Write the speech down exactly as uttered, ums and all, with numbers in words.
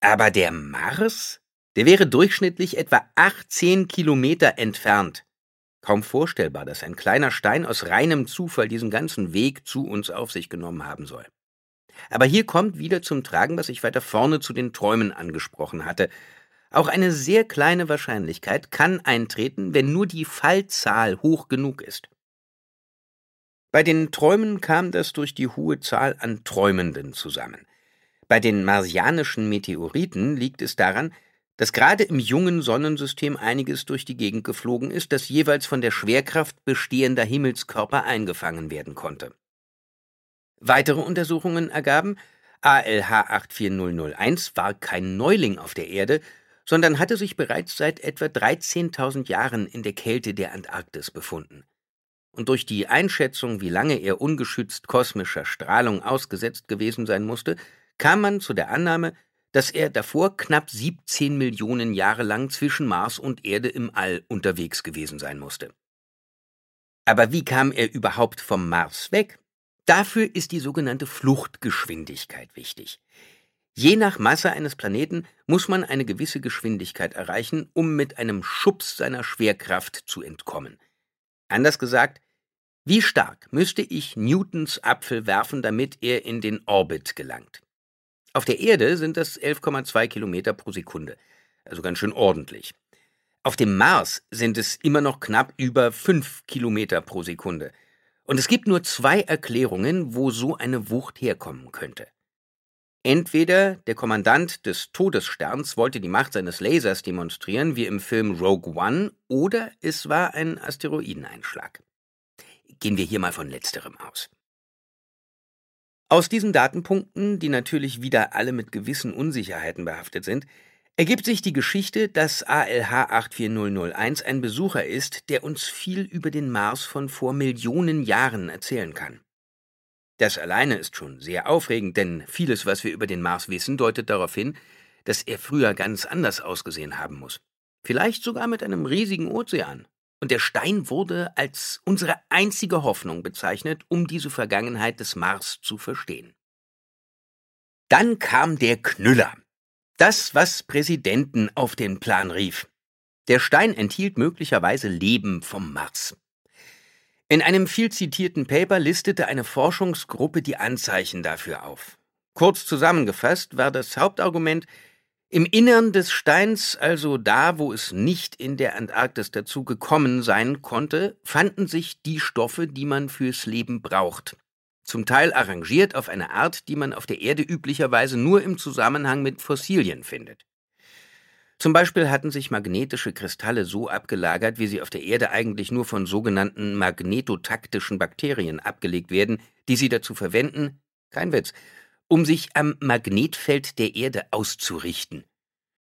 Aber der Mars? Der wäre durchschnittlich etwa achtzehn Kilometer entfernt. Kaum vorstellbar, dass ein kleiner Stein aus reinem Zufall diesen ganzen Weg zu uns auf sich genommen haben soll. Aber hier kommt wieder zum Tragen, was ich weiter vorne zu den Träumen angesprochen hatte. Auch eine sehr kleine Wahrscheinlichkeit kann eintreten, wenn nur die Fallzahl hoch genug ist. Bei den Träumen kam das durch die hohe Zahl an Träumenden zusammen. Bei den marsianischen Meteoriten liegt es daran, dass gerade im jungen Sonnensystem einiges durch die Gegend geflogen ist, das jeweils von der Schwerkraft bestehender Himmelskörper eingefangen werden konnte. Weitere Untersuchungen ergaben, A L H acht vier null null eins war kein Neuling auf der Erde, sondern hatte sich bereits seit etwa dreizehntausend Jahren in der Kälte der Antarktis befunden. Und durch die Einschätzung, wie lange er ungeschützt kosmischer Strahlung ausgesetzt gewesen sein musste, kam man zu der Annahme, dass er davor knapp siebzehn Millionen Jahre lang zwischen Mars und Erde im All unterwegs gewesen sein musste. Aber wie kam er überhaupt vom Mars weg? Dafür ist die sogenannte Fluchtgeschwindigkeit wichtig. Je nach Masse eines Planeten muss man eine gewisse Geschwindigkeit erreichen, um mit einem Schubs seiner Schwerkraft zu entkommen. Anders gesagt, wie stark müsste ich Newtons Apfel werfen, damit er in den Orbit gelangt? Auf der Erde sind das elf Komma zwei Kilometer pro Sekunde, also ganz schön ordentlich. Auf dem Mars sind es immer noch knapp über fünf Kilometer pro Sekunde. Und es gibt nur zwei Erklärungen, wo so eine Wucht herkommen könnte. Entweder der Kommandant des Todessterns wollte die Macht seines Lasers demonstrieren, wie im Film Rogue One, oder es war ein Asteroideneinschlag. Gehen wir hier mal von letzterem aus. Aus diesen Datenpunkten, die natürlich wieder alle mit gewissen Unsicherheiten behaftet sind, ergibt sich die Geschichte, dass A L H acht vier null null eins ein Besucher ist, der uns viel über den Mars von vor Millionen Jahren erzählen kann. Das alleine ist schon sehr aufregend, denn vieles, was wir über den Mars wissen, deutet darauf hin, dass er früher ganz anders ausgesehen haben muss. Vielleicht sogar mit einem riesigen Ozean. Und der Stein wurde als unsere einzige Hoffnung bezeichnet, um diese Vergangenheit des Mars zu verstehen. Dann kam der Knüller. Das, was Präsidenten auf den Plan rief. Der Stein enthielt möglicherweise Leben vom Mars. In einem viel zitierten Paper listete eine Forschungsgruppe die Anzeichen dafür auf. Kurz zusammengefasst war das Hauptargument: Im Innern des Steins, also da, wo es nicht in der Antarktis dazu gekommen sein konnte, fanden sich die Stoffe, die man fürs Leben braucht. Zum Teil arrangiert auf eine Art, die man auf der Erde üblicherweise nur im Zusammenhang mit Fossilien findet. Zum Beispiel hatten sich magnetische Kristalle so abgelagert, wie sie auf der Erde eigentlich nur von sogenannten magnetotaktischen Bakterien abgelegt werden, die sie dazu verwenden, kein Witz, um sich am Magnetfeld der Erde auszurichten.